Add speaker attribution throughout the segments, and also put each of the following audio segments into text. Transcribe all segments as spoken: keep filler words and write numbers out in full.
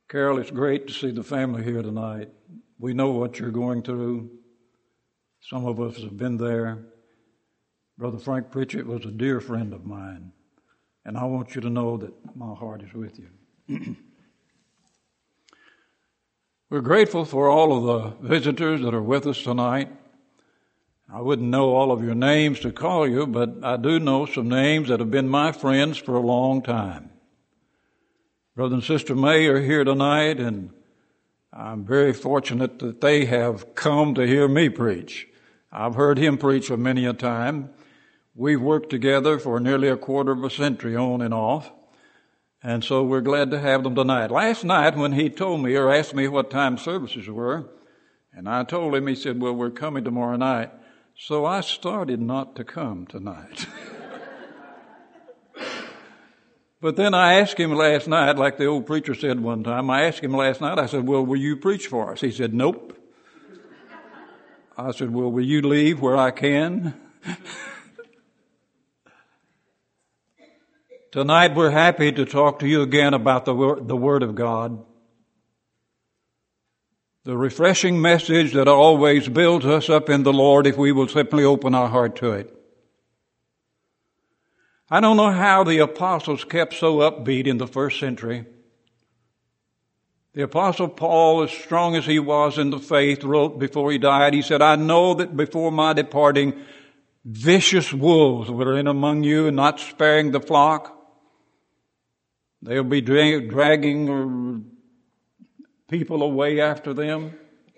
Speaker 1: Carol, it's great to see the family here tonight. We know what you're going through. Some of us have been there. Brother Frank Pritchett was a dear friend of mine, and I want you to know that my heart is with you. We're grateful for all of the visitors that are with us tonight. I wouldn't know all of your names to call you, but I do know some names that have been my friends for a long time. Brother and Sister May are here tonight, and I'm very fortunate that they have come to hear me preach. I've heard him preach many a time. We've worked together for nearly a quarter of a century on and off, and so we're glad to have them tonight. Last night when he told me or asked me what time services were, and I told him, he said, well, we're coming tomorrow night. So I started not to come tonight. But then I asked him last night, like the old preacher said one time, I asked him last night, I said, well, will you preach for us? He said, nope. I said, well, will you leave where I can? Tonight we're happy to talk to you again about the word, the Word of God. The refreshing message that always builds us up in the Lord if we will simply open our heart to it. I don't know how the apostles kept so upbeat in the first century. The apostle Paul, as strong as he was in the faith, wrote before he died, he said, I know that before my departing, vicious wolves were in among you and not sparing the flock. They'll be dra- dragging people away after them.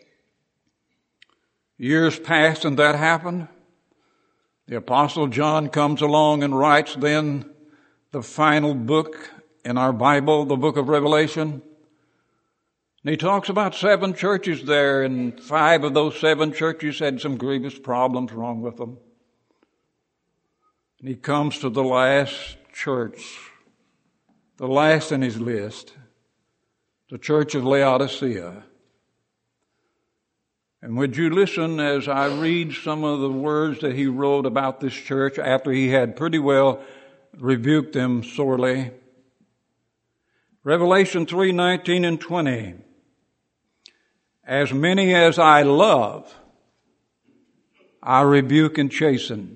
Speaker 1: Years passed and that happened. The Apostle John comes along and writes then the final book in our Bible, the book of Revelation. And he talks about seven churches there, and five of those seven churches had some grievous problems wrong with them. And he comes to the last church, the last in his list, the church of Laodicea. And would you listen as I read some of the words that he wrote about this church after he had pretty well rebuked them sorely. Revelation three, nineteen and twenty. As many as I love, I rebuke and chasten.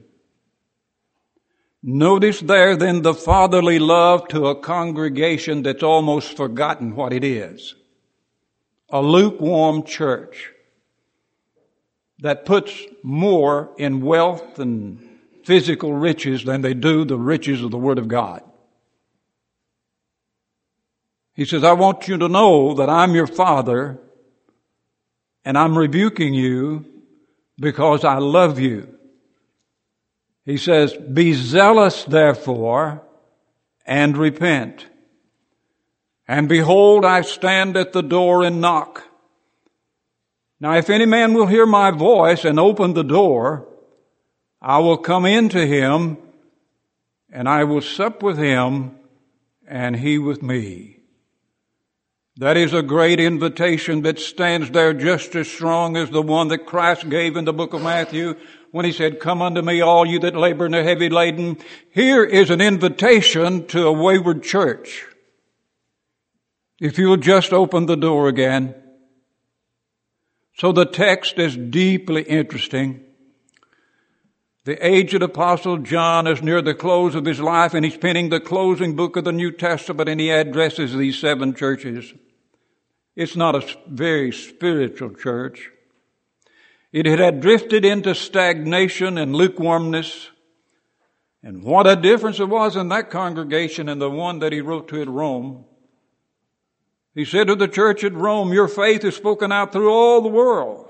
Speaker 1: Notice there then the fatherly love to a congregation that's almost forgotten what it is. A lukewarm church that puts more in wealth and physical riches than they do the riches of the Word of God. He says, I want you to know that I'm your Father and I'm rebuking you because I love you. He says, be zealous therefore and repent. And behold, I stand at the door and knock. Now, if any man will hear my voice and open the door, I will come into him, and I will sup with him, and he with me. That is a great invitation that stands there just as strong as the one that Christ gave in the book of Matthew when he said, come unto me, all you that labor and are heavy laden. Here is an invitation to a wayward church. If you'll just open the door again. So the text is deeply interesting. The aged apostle John is near the close of his life, and he's penning the closing book of the New Testament, and he addresses these seven churches. It's not a very spiritual church. It had drifted into stagnation and lukewarmness. And what a difference it was in that congregation and the one that he wrote to at Rome. He said to the church at Rome, your faith is spoken out through all the world.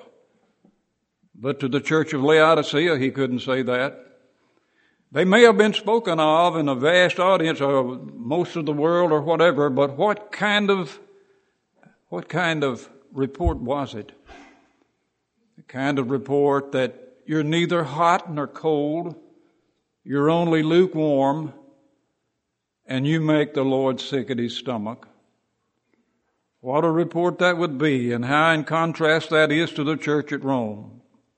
Speaker 1: But to the church of Laodicea, he couldn't say that. They may have been spoken of in a vast audience or most of the world or whatever, but what kind of, what kind of report was it? The kind of report that you're neither hot nor cold, you're only lukewarm, and you make the Lord sick at his stomach. What a report that would be, and how in contrast that is to the church at Rome.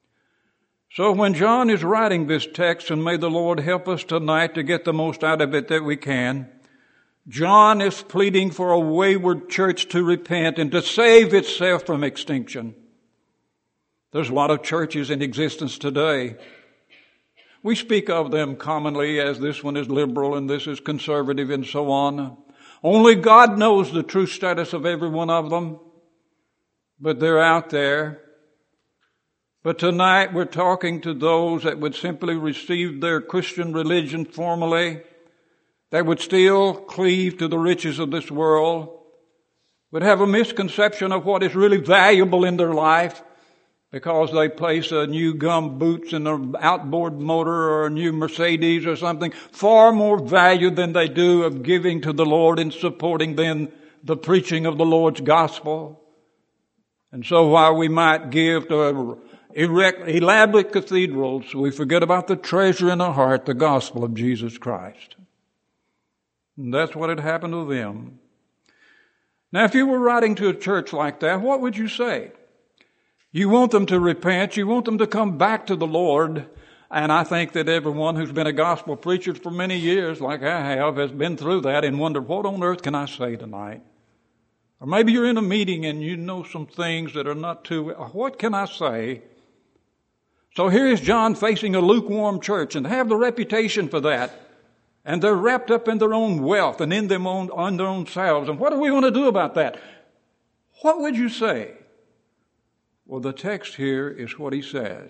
Speaker 1: So when John is writing this text, and may the Lord help us tonight to get the most out of it that we can, John is pleading for a wayward church to repent and to save itself from extinction. There's a lot of churches in existence today. We speak of them commonly as this one is liberal and this is conservative and so on. Only God knows the true status of every one of them. But they're out there. But tonight we're talking to those that would simply receive their Christian religion formally, that would still cleave to the riches of this world, would have a misconception of what is really valuable in their life because they place a new gum boots in an outboard motor or a new Mercedes or something, far more value than they do of giving to the Lord and supporting then the preaching of the Lord's gospel. And so while we might give to erect elaborate cathedrals, we forget about the treasure in our heart, the gospel of Jesus Christ. And that's what had happened to them. Now, if you were writing to a church like that, what would you say? You want them to repent. You want them to come back to the Lord. And I think that everyone who's been a gospel preacher for many years, like I have, has been through that and wondered, what on earth can I say tonight? Or maybe you're in a meeting and you know some things that are not too, what can I say? So here is John facing a lukewarm church and have the reputation for that. And they're wrapped up in their own wealth and in them own, on their own selves. And what are we going to do about that? What would you say? Well, the text here is what he says.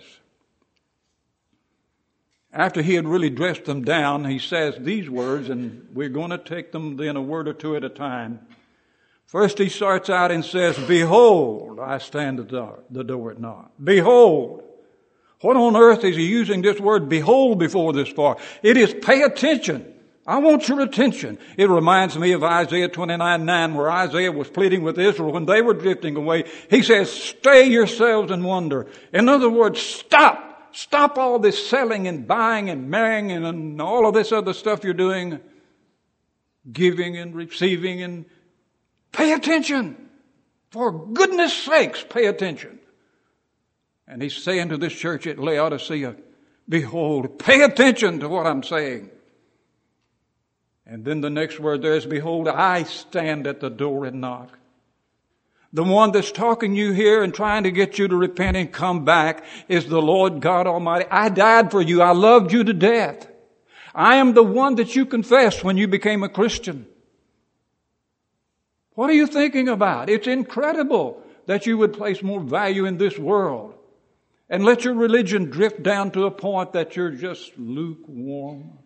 Speaker 1: After he had really dressed them down, he says these words, and we're going to take them then a word or two at a time. First he starts out and says, behold, I stand at the door, the door at knock. Behold. What on earth is he using this word behold before this for? It is pay attention. I want your attention. It reminds me of Isaiah twenty-nine nine, where Isaiah was pleading with Israel when they were drifting away. He says, stay yourselves and wonder. In other words, stop. Stop all this selling and buying and marrying and, and all of this other stuff you're doing. Giving and receiving and pay attention. For goodness sakes, pay attention. And he's saying to this church at Laodicea, behold, pay attention to what I'm saying. And then the next word there is, behold, I stand at the door and knock. The one that's talking to you here and trying to get you to repent and come back is the Lord God Almighty. I died for you. I loved you to death. I am the one that you confessed when you became a Christian. What are you thinking about? It's incredible that you would place more value in this world and let your religion drift down to a point that you're just lukewarm.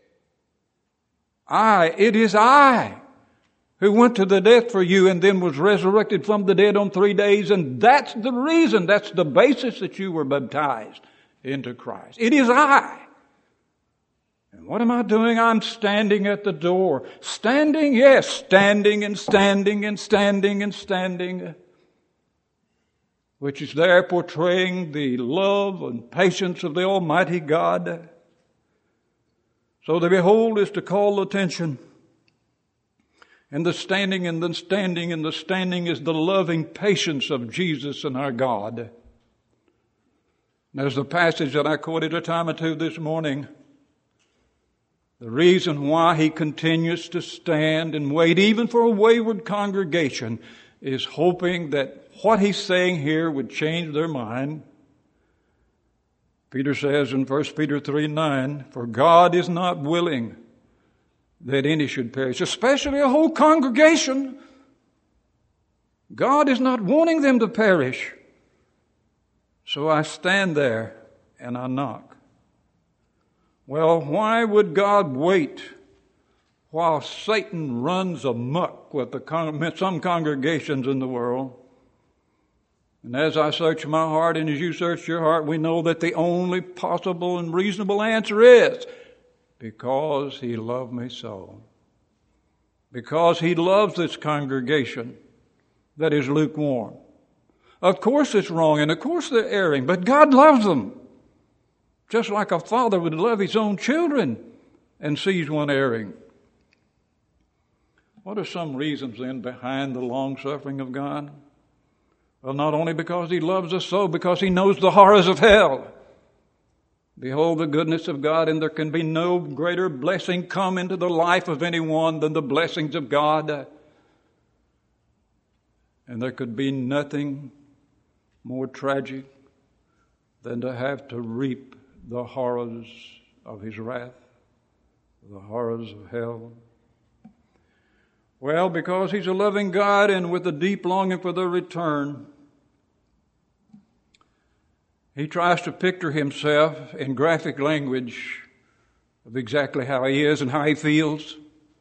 Speaker 1: I, it is I who went to the death for you and then was resurrected from the dead on three days. And that's the reason, that's the basis that you were baptized into Christ. It is I. And what am I doing? I'm standing at the door. Standing, yes, standing and standing and standing and standing. Which is there portraying the love and patience of the Almighty God. So the behold is to call attention. And the standing and the standing and the standing is the loving patience of Jesus and our God. And there's the passage that I quoted a time or two this morning. The reason why he continues to stand and wait even for a wayward congregation is hoping that what he's saying here would change their mind. Peter says in First Peter three nine, for God is not willing that any should perish, especially a whole congregation. God is not wanting them to perish. So I stand there and I knock. Well, why would God wait while Satan runs amok with the con- some congregations in the world? And as I search my heart and as you search your heart, we know that the only possible and reasonable answer is because he loved me so. Because he loves this congregation that is lukewarm. Of course it's wrong and of course they're erring, but God loves them. Just like a father would love his own children and sees one erring. What are some reasons then behind the long suffering of God? Well, not only because he loves us so, because he knows the horrors of hell. Behold the goodness of God, and there can be no greater blessing come into the life of anyone than the blessings of God. And there could be nothing more tragic than to have to reap the horrors of His wrath, the horrors of hell. Well, because He's a loving God and with a deep longing for their return, He tries to picture Himself in graphic language of exactly how He is and how He feels.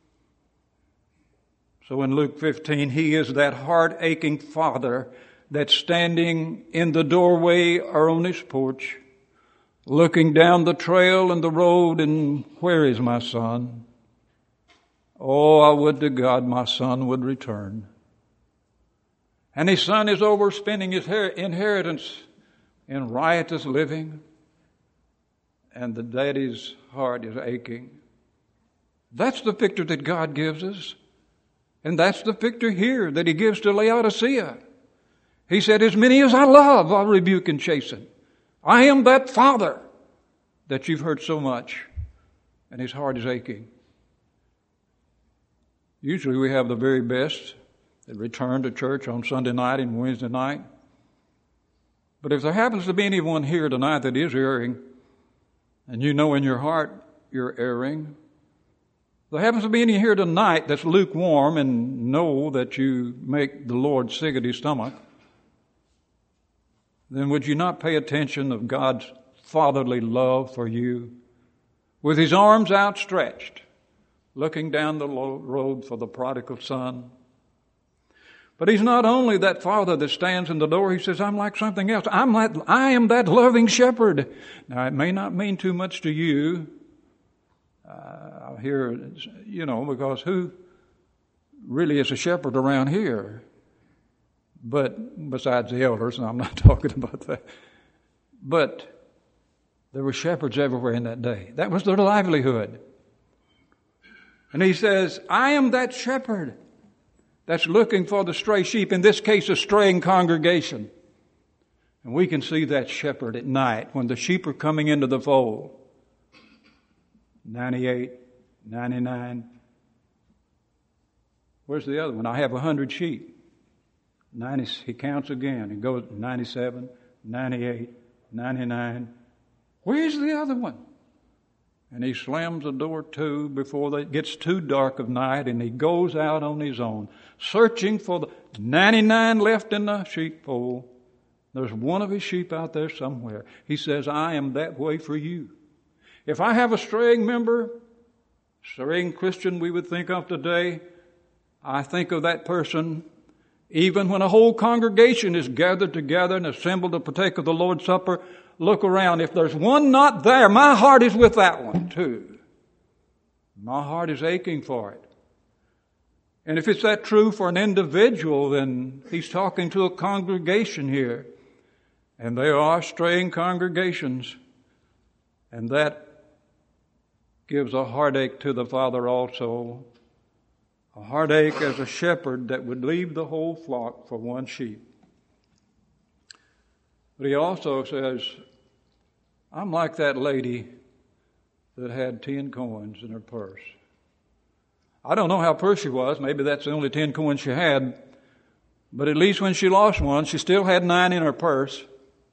Speaker 1: So in Luke fifteen, He is that heart-aching Father that's standing in the doorway or on His porch, looking down the trail and the road, and where is my son? Oh, I would to God my son would return. And His son is overspending his inheritance in riotous living, and the daddy's heart is aching. That's the picture that God gives us. And that's the picture here that He gives to Laodicea. He said, as many as I love, I'll rebuke and chasten. I am that Father that you've heard so much, and His heart is aching. Usually we have the very best that return to church on Sunday night and Wednesday night. But if there happens to be anyone here tonight that is erring, and you know in your heart you're erring, if there happens to be any here tonight that's lukewarm and know that you make the Lord sick at His stomach, then would you not pay attention of God's fatherly love for you, with His arms outstretched, looking down the road for the prodigal son? But He's not only that Father that stands in the door. He says, I'm like something else. I'm like, I am that loving shepherd. Now, it may not mean too much to you. Uh, here, you know, because who really is a shepherd around here? But besides the elders, and I'm not talking about that. But there were shepherds everywhere in that day. That was their livelihood. And He says, I am that shepherd that's looking for the stray sheep, in this case a straying congregation. And we can see that shepherd at night when the sheep are coming into the fold. ninety-eight, ninety-nine. Where's the other one? I have a hundred sheep. ninety, he counts again. He goes ninety-seven, ninety-eight, ninety-nine. Where's the other one? And he slams the door to before it gets too dark of night, and he goes out on his own, searching for the ninety-nine left in the sheepfold. There's one of his sheep out there somewhere. He says, I am that way for you. If I have a straying member, straying Christian we would think of today, I think of that person even when a whole congregation is gathered together and assembled to partake of the Lord's Supper. Look around. If there's one not there, my heart is with that one too. My heart is aching for it. And if it's that true for an individual, then he's talking to a congregation here. And there are straying congregations. And that gives a heartache to the Father also. A heartache as a shepherd that would leave the whole flock for one sheep. But He also says, I'm like that lady that had ten coins in her purse. I don't know how poor she was. Maybe that's the only ten coins she had. But at least when she lost one, she still had nine in her purse.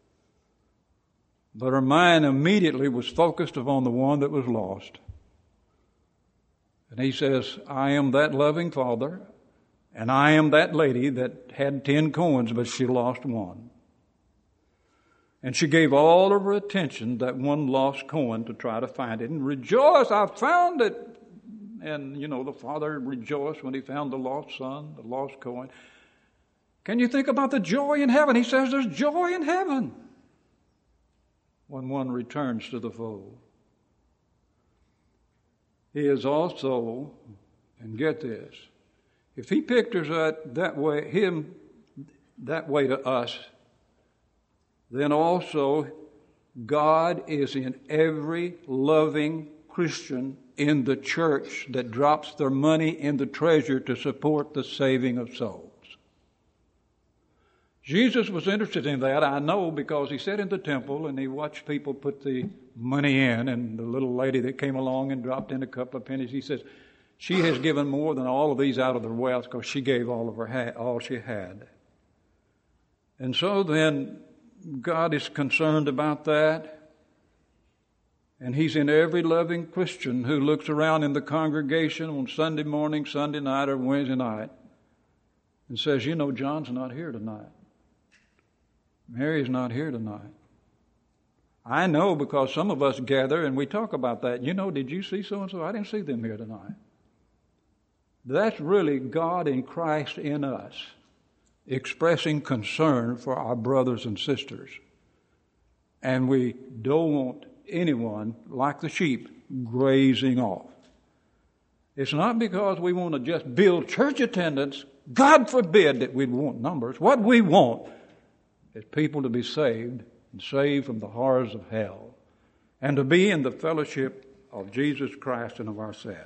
Speaker 1: But her mind immediately was focused upon the one that was lost. And He says, I am that loving Father, and I am that lady that had ten coins, but she lost one. And she gave all of her attention, that one lost coin, to try to find it. And rejoice, I found it. And, you know, the father rejoiced when he found the lost son, the lost coin. Can you think about the joy in heaven? He says there's joy in heaven when one returns to the fold. He is also, and get this, if He pictures that, that way, Him that way to us, then also God is in every loving Christian in the church that drops their money in the treasure to support the saving of souls. Jesus was interested in that, I know, because he sat in the temple and he watched people put the money in, and the little lady that came along and dropped in a couple of pennies, he says, she has given more than all of these out of their wealth because she gave all of her ha- all she had. And so then God is concerned about that, and he's in every loving Christian who looks around in the congregation on Sunday morning, Sunday night, or Wednesday night and says, you know, John's not here tonight. Mary's not here tonight. I know because some of us gather and we talk about that. You know, did you see so-and-so? I didn't see them here tonight. That's really God in Christ in us, expressing concern for our brothers and sisters. And we don't want anyone, like the sheep, grazing off. It's not because we want to just build church attendance. God forbid that we want numbers. What we want is people to be saved and saved from the horrors of hell and to be in the fellowship of Jesus Christ and of ourselves.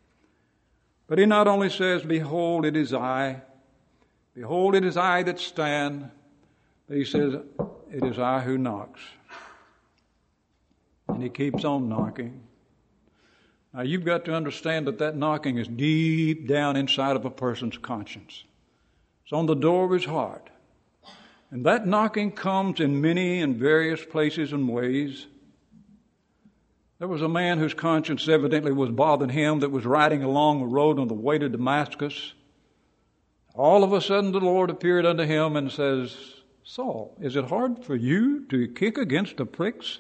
Speaker 1: But he not only says, behold, it is I. Behold, it is I that stand. But he says, it is I who knocks. And he keeps on knocking. Now you've got to understand that that knocking is deep down inside of a person's conscience. It's on the door of his heart. And that knocking comes in many and various places and ways. There was a man whose conscience evidently was bothering him that was riding along the road on the way to Damascus. All of a sudden the Lord appeared unto him and says, Saul, is it hard for you to kick against the pricks?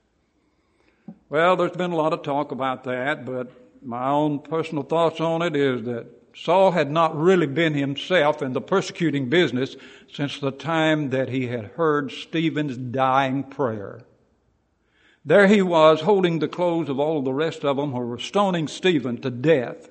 Speaker 1: Well, there's been a lot of talk about that, but my own personal thoughts on it is that Saul had not really been himself in the persecuting business since the time that he had heard Stephen's dying prayer. There he was holding the clothes of all of the rest of them who were stoning Stephen to death.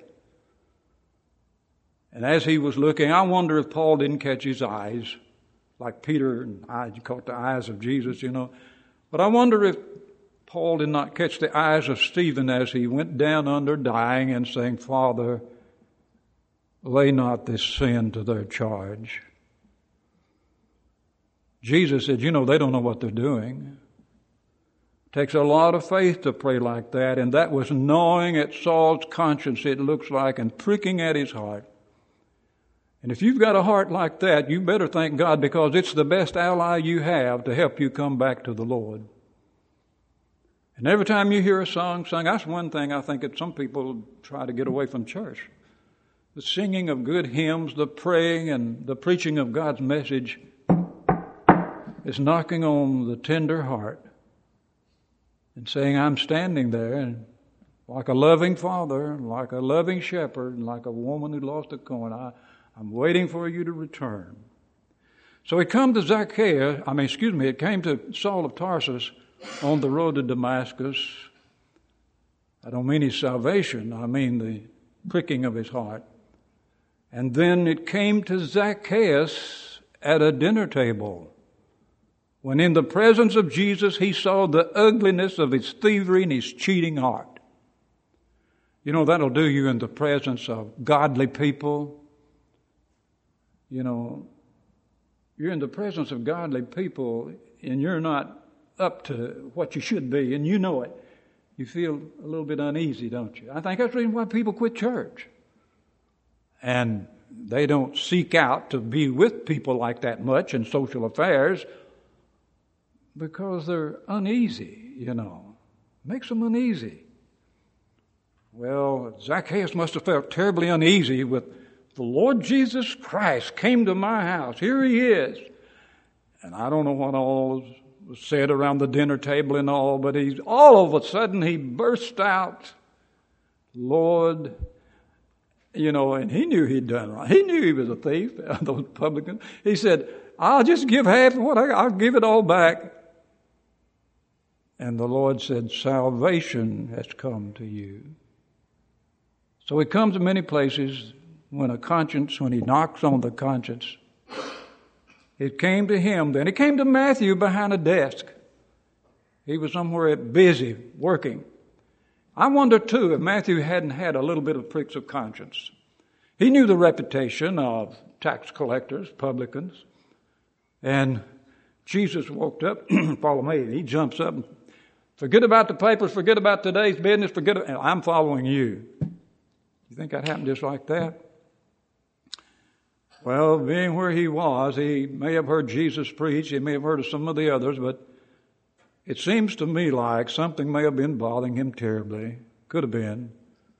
Speaker 1: And as he was looking, I wonder if Paul didn't catch his eyes, like Peter and I caught the eyes of Jesus, you know. But I wonder if Paul did not catch the eyes of Stephen as he went down under dying and saying, Father, lay not this sin to their charge. Jesus said, you know, they don't know what they're doing. It takes a lot of faith to pray like that, and that was gnawing at Saul's conscience, it looks like, and pricking at his heart. And if you've got a heart like that, you better thank God, because it's the best ally you have to help you come back to the Lord. And every time you hear a song sung, that's one thing I think that some people try to get away from church. The singing of good hymns, the praying and the preaching of God's message is knocking on the tender heart and saying, I'm standing there and like a loving father, like a loving shepherd, and like a woman who lost a coin, I, I'm waiting for you to return. So it come to Zacchaeus, I mean, excuse me, it came to Saul of Tarsus on the road to Damascus. I don't mean his salvation, I mean the pricking of his heart. And then it came to Zacchaeus at a dinner table, when in the presence of Jesus he saw the ugliness of his thievery and his cheating heart. You know, that'll do you in the presence of godly people. You know, you're in the presence of godly people and you're not up to what you should be, and you know it. You feel a little bit uneasy, don't you? I think that's the reason why people quit church. And they don't seek out to be with people like that much in social affairs because they're uneasy, you know. Makes them uneasy. Well, Zacchaeus must have felt terribly uneasy with the Lord Jesus Christ came to my house. Here he is. And I don't know what all was said around the dinner table and all, but he's all of a sudden he burst out, Lord, you know, and he knew he'd done wrong. He knew he was a thief, those publicans. He said, I'll just give half of what I, I'll give it all back. And the Lord said, salvation has come to you. So it comes in many places when a conscience, when he knocks on the conscience. It came to him then. It came to Matthew behind a desk. He was somewhere busy working. I wonder too if Matthew hadn't had a little bit of pricks of conscience. He knew the reputation of tax collectors, publicans. And Jesus walked up, follow me, and he jumps up. Forget about the papers, forget about today's business, forget it. I'm following you. You think that happened just like that? Well, being where he was, he may have heard Jesus preach, he may have heard of some of the others, but it seems to me like something may have been bothering him terribly. Could have been.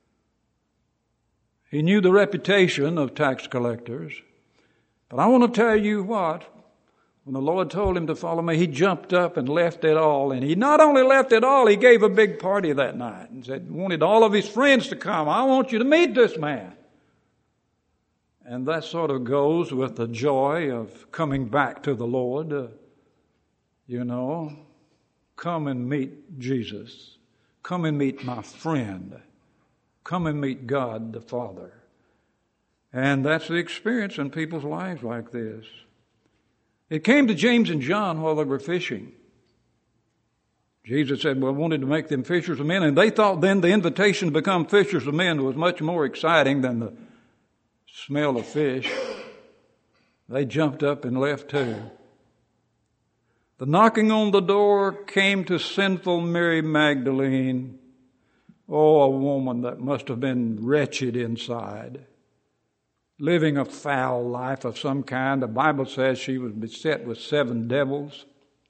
Speaker 1: He knew the reputation of tax collectors. But I want to tell you what, when the Lord told him to follow me, he jumped up and left it all. And he not only left it all, he gave a big party that night and said, wanted all of his friends to come. I want you to meet this man. And that sort of goes with the joy of coming back to the Lord. Uh, you know, come and meet Jesus. Come and meet my friend. Come and meet God the Father. And that's the experience in people's lives like this. It came to James and John while they were fishing. Jesus said, well, I wanted to make them fishers of men. And they thought then the invitation to become fishers of men was much more exciting than the smell of fish. They jumped up and left too. The knocking on the door came to sinful Mary Magdalene. Oh, a woman that must have been wretched inside, living a foul life of some kind. The Bible says she was beset with seven devils.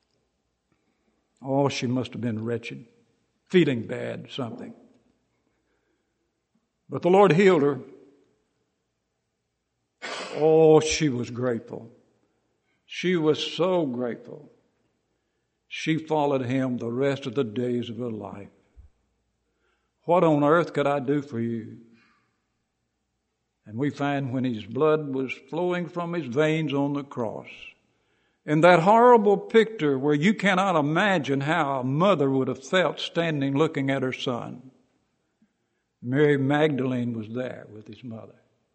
Speaker 1: Oh, she must have been wretched, feeling bad, something. But the Lord healed her. Oh, she was grateful. She was so grateful. She followed him the rest of the days of her life. What on earth could I do for you? And we find when his blood was flowing from his veins on the cross, in that horrible picture where you cannot imagine how a mother would have felt standing looking at her son, Mary Magdalene was there with his mother.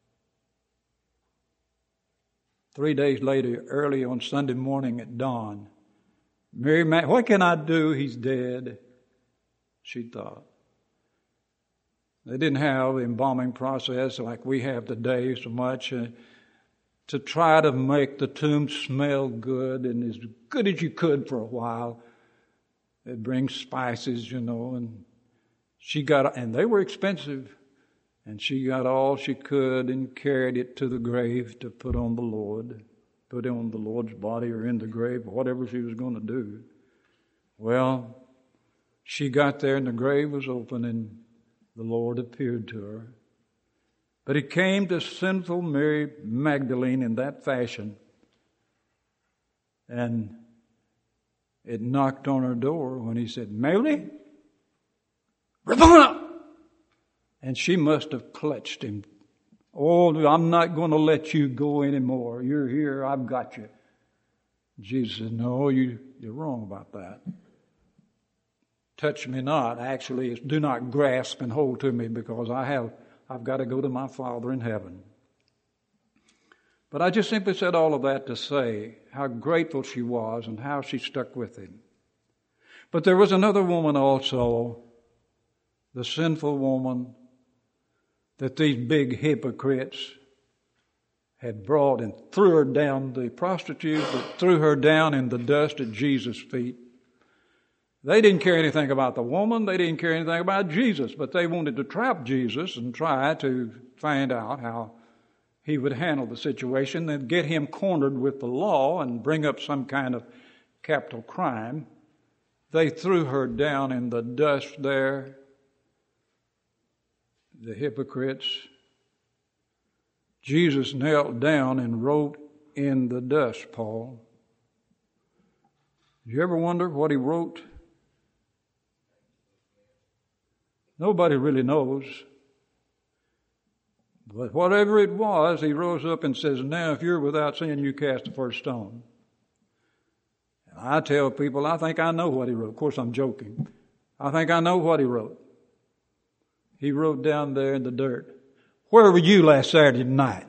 Speaker 1: Three days later, early on Sunday morning at dawn, Mary Mag, what can I do? He's dead, she thought. They didn't have the embalming process like we have today so much uh, to try to make the tomb smell good and as good as you could for a while. They'd bring spices, you know, and she got, and they were expensive, and she got all she could and carried it to the grave to put on the Lord, put on the Lord's body or in the grave, whatever she was going to do. Well, she got there and the grave was open and the Lord appeared to her. But it came to sinful Mary Magdalene in that fashion. And it knocked on her door when he said, Mary, Rabboni! And she must have clutched him. Oh, I'm not going to let you go anymore. You're here. I've got you. Jesus said, no, you, you're wrong about that. Touch me not, actually, is do not grasp and hold to me because I have, I've got to go to my Father in heaven. But I just simply said all of that to say how grateful she was and how she stuck with him. But there was another woman also, the sinful woman that these big hypocrites had brought and threw her down, the prostitute that threw her down in the dust at Jesus' feet. They didn't care anything about the woman. They didn't care anything about Jesus, but they wanted to trap Jesus and try to find out how he would handle the situation and get him cornered with the law and bring up some kind of capital crime. They threw her down in the dust there, the hypocrites. Jesus knelt down and wrote in the dust, Paul. Did you ever wonder what he wrote? Nobody really knows. But whatever it was, he rose up and says, now if you're without sin, you cast the first stone. And I tell people, I think I know what he wrote. Of course, I'm joking. I think I know what he wrote. He wrote down there in the dirt, where were you last Saturday night?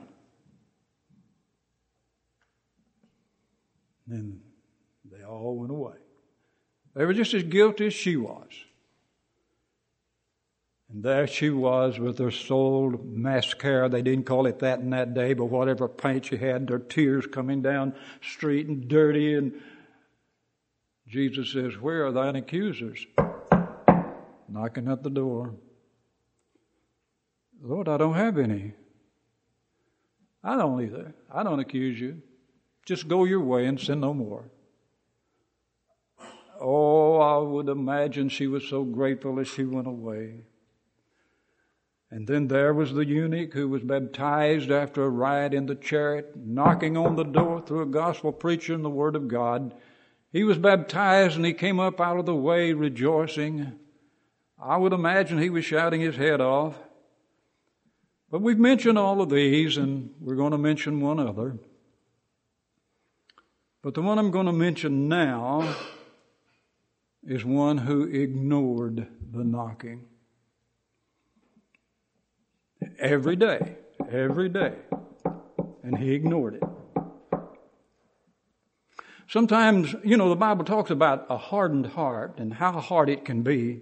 Speaker 1: And they all went away. They were just as guilty as she was. And there she was with her soiled mascara. They didn't call it that in that day, but whatever paint she had, her tears coming down street and dirty. And Jesus says, "Where are thine accusers?" Knocking at the door. "Lord, I don't have any." "I don't either. I don't accuse you. Just go your way and sin no more." Oh, I would imagine she was so grateful as she went away. And then there was the eunuch who was baptized after a ride in the chariot, knocking on the door through a gospel preacher and the Word of God. He was baptized and he came up out of the way rejoicing. I would imagine he was shouting his head off. But we've mentioned all of these, and we're going to mention one other. But the one I'm going to mention now is one who ignored the knocking. Every day, every day. And he ignored it. Sometimes, you know, the Bible talks about a hardened heart and how hard it can be.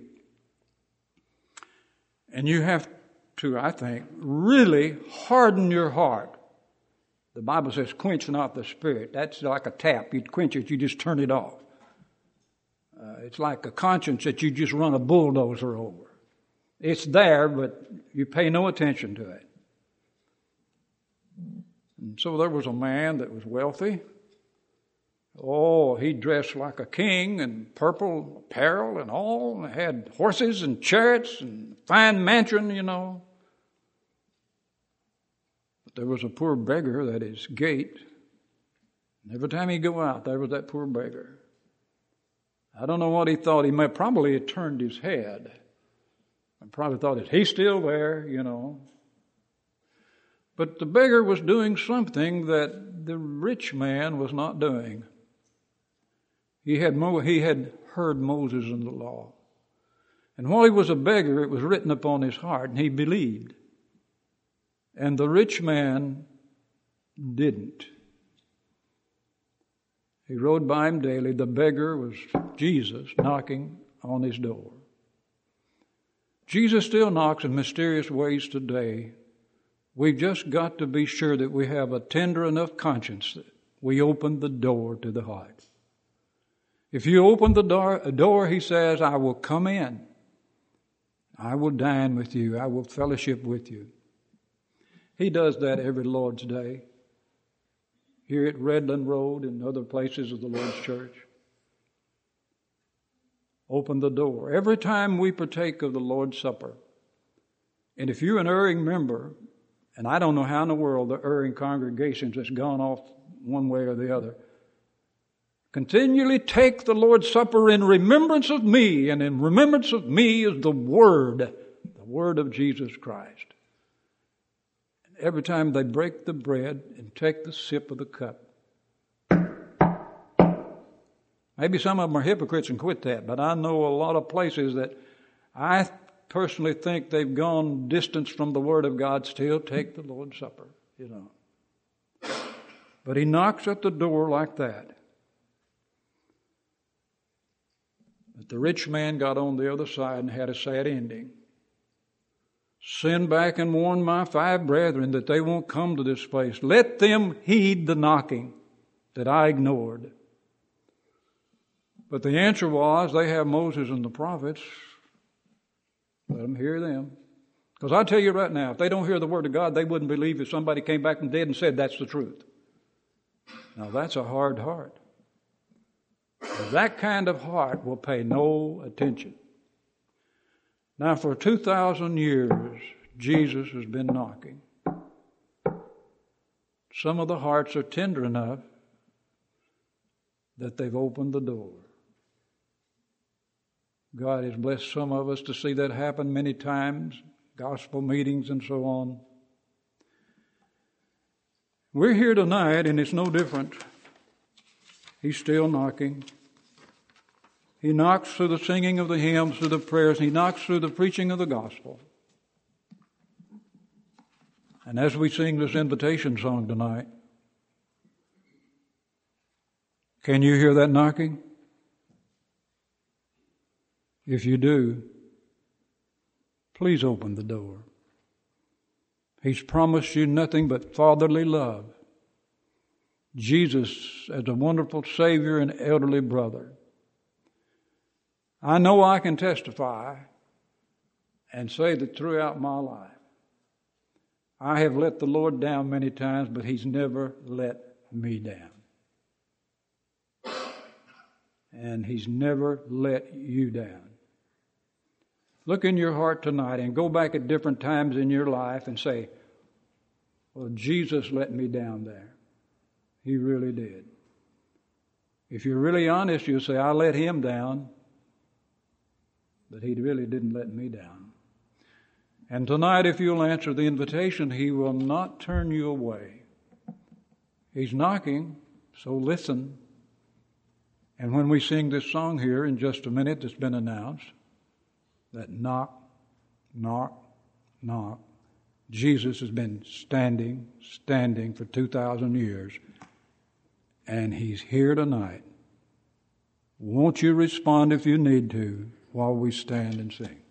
Speaker 1: And you have to, I think, really harden your heart. The Bible says, "Quench not the Spirit." That's like a tap. You quench it, you just turn it off. Uh, it's like a conscience that you just run a bulldozer over. It's there, but you pay no attention to it. And so there was a man that was wealthy. Oh, he dressed like a king in purple apparel and all, and had horses and chariots and fine mansion, you know. But there was a poor beggar at his gate. And every time he'd go out, there was that poor beggar. I don't know what he thought. He may probably had turned his head. I probably thought, is he still there, you know? But the beggar was doing something that the rich man was not doing. He had Mo- he had heard Moses and the law. And while he was a beggar, it was written upon his heart, and he believed. And the rich man didn't. He rode by him daily. The beggar was Jesus knocking on his door. Jesus still knocks in mysterious ways today. We've just got to be sure that we have a tender enough conscience that we open the door to the heart. If you open the door, door, he says, "I will come in. I will dine with you. I will fellowship with you." He does that every Lord's Day. Here at Redland Road and other places of the Lord's church. Open the door. Every time we partake of the Lord's Supper, and if you're an erring member, and I don't know how in the world the erring congregations has gone off one way or the other, continually take the Lord's Supper in remembrance of me, and in remembrance of me is the Word, the Word of Jesus Christ. And every time they break the bread and take the sip of the cup, maybe some of them are hypocrites and quit that, but I know a lot of places that I personally think they've gone distance from the Word of God, still take the Lord's Supper, you know. But he knocks at the door like that. But the rich man got on the other side and had a sad ending. Send back and warn my five brethren that they won't come to this place. Let them heed the knocking that I ignored. But the answer was, they have Moses and the prophets. Let them hear them. Because I tell you right now, if they don't hear the Word of God, they wouldn't believe if somebody came back from dead and said that's the truth. Now that's a hard heart. That kind of heart will pay no attention. Now for two thousand years, Jesus has been knocking. Some of the hearts are tender enough that they've opened the door. God has blessed some of us to see that happen many times, gospel meetings and so on. We're here tonight and it's no different. He's still knocking. He knocks through the singing of the hymns, through the prayers. He knocks through the preaching of the gospel. And as we sing this invitation song tonight, can you hear that knocking? If you do, Please open the door. He's promised you nothing but fatherly love. Jesus as a wonderful Savior and elderly brother. I know I can testify and say that throughout my life, I have let the Lord down many times, but He's never let me down. And He's never let you down. Look in your heart tonight and go back at different times in your life and say, well, Jesus let me down there. He really did. If you're really honest, you'll say, I let Him down, but He really didn't let me down. And tonight, if you'll answer the invitation, He will not turn you away. He's knocking, so listen. And when we sing this song here in just a minute that's been announced, that knock, knock, knock, Jesus has been standing, standing for two thousand years, and He's here tonight. Won't you respond if you need to while we stand and sing?